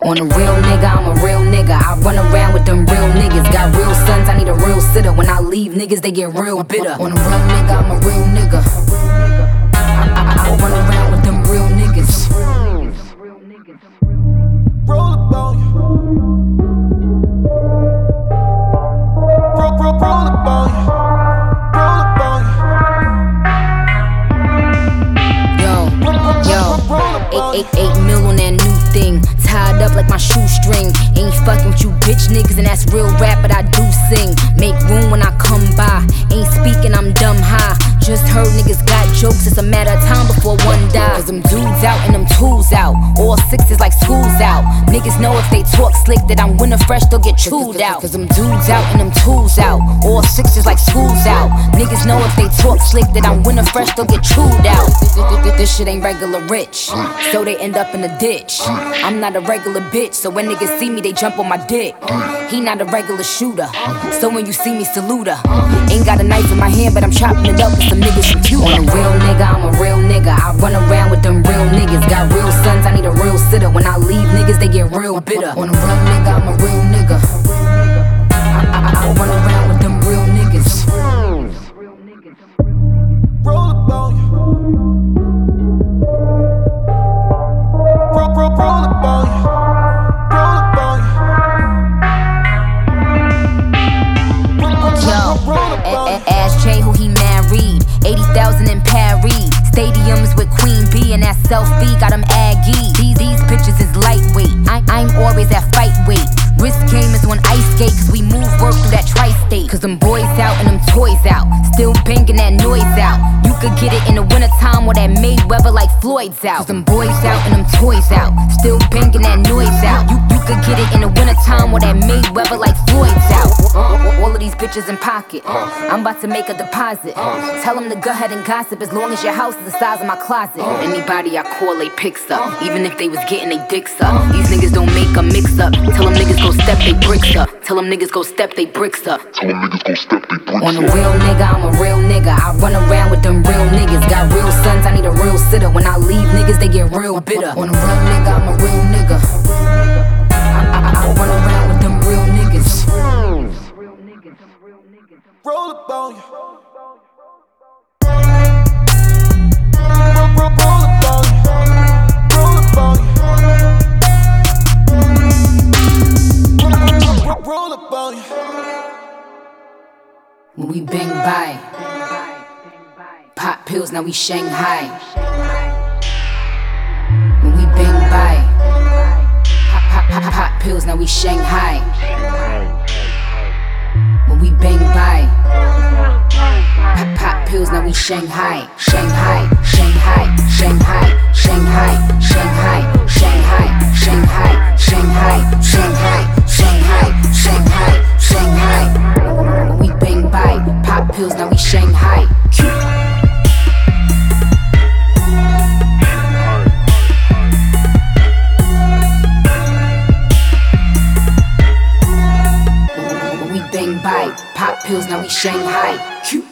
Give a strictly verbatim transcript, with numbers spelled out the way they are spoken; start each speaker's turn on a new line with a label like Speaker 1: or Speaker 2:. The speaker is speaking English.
Speaker 1: On a real nigga, I'm a real nigga. I run around with them real niggas. Got real sons, I need a real sitter. When I leave, niggas, they get real bitter. On a real nigga, I'm a real nigga. I, I, I run around with them real niggas.
Speaker 2: Roll up on you. Roll, roll, roll up on you. Roll up on you.
Speaker 1: Yo, yo, eight, eight, eight mil on that new thing. Tied up like my shoestring. Ain't fucking with you bitch niggas, and that's real rap, but I do sing. Make room when I come by. Ain't speaking, I'm dumb high. Just heard niggas got jokes, it's a matter of time before one dies. Cause them dudes out and them tools out. All sixes like school's out. Niggas know if they talk slick that I'm winter fresh, they'll get chewed out. Cause them dudes out and them tools out. All sixes like school's out. Niggas know if they talk slick that I'm winter fresh, they'll get chewed out. This shit ain't regular rich, so they end up in the ditch. I'm not a regular bitch, so when niggas see me, they jump on my dick. He not a regular shooter, so when you see me, salute her. Ain't got a knife in my hand, but I'm chopping it up with some niggas from Cuba. On a real nigga, I'm a real nigga. I run around with them real niggas. Got real sons, I need a real sitter. When I leave, niggas, they get real bitter. On a real nigga, I'm a real nigga. I, I, I run around with them real niggas.
Speaker 2: Roll up on you. Roll, roll, roll up on you. Roll up on you.
Speaker 1: Yo, a- a- ask Jay who he married. eighty thousand in Paris. Stadiums with Queen B and that selfie got him aggy. These, these bitches is lightweight. I, I'm always at fight weight. Wrist game is on ice skate, cause we move work through that tri-state. Cause them boys out and them toys out. Still banging that noise out. You could get it in the wintertime or that Mayweather like Floyd's out. Cause them boys out and them toys out. Still banging that noise out. You, you could get it in the wintertime or that Mayweather like Floyd's out. All of these bitches in pocket. I'm about to make a deposit. Tell them to go ahead and gossip as long as your house is the size of my closet. Anybody I call, they picks up. Even if they was getting they dicks up. These niggas don't make a mix up. Tell them niggas go step they bricks up. Tell them niggas go step they bricks up.
Speaker 3: Tell them niggas go step they bricks up.
Speaker 1: On a real nigga, I'm a real nigga. I run around with them real niggas. Got real sons, I need a real sitter. When I leave, niggas, they get real bitter. On a real nigga, I'm a real nigga. I, I, I run around with them real niggas.
Speaker 2: Roll up on you. Roll, roll, roll up on you. Roll up on you. Roll, roll up on you.
Speaker 1: When we bang by, pop pills, now we Shanghai. When we bang by, pop, pop, pop, pop pills, now we Shanghai. When we bang by, pop, pop pills, now we Shanghai. Shanghai, Shanghai, Shanghai, Shanghai, Shanghai, Shanghai, Shanghai, Shanghai, Shanghai, Shanghai, Shanghai, Shanghai. When we bang by, pop pills, now we Shanghai. When we bang by, pop pills, now we Shanghai.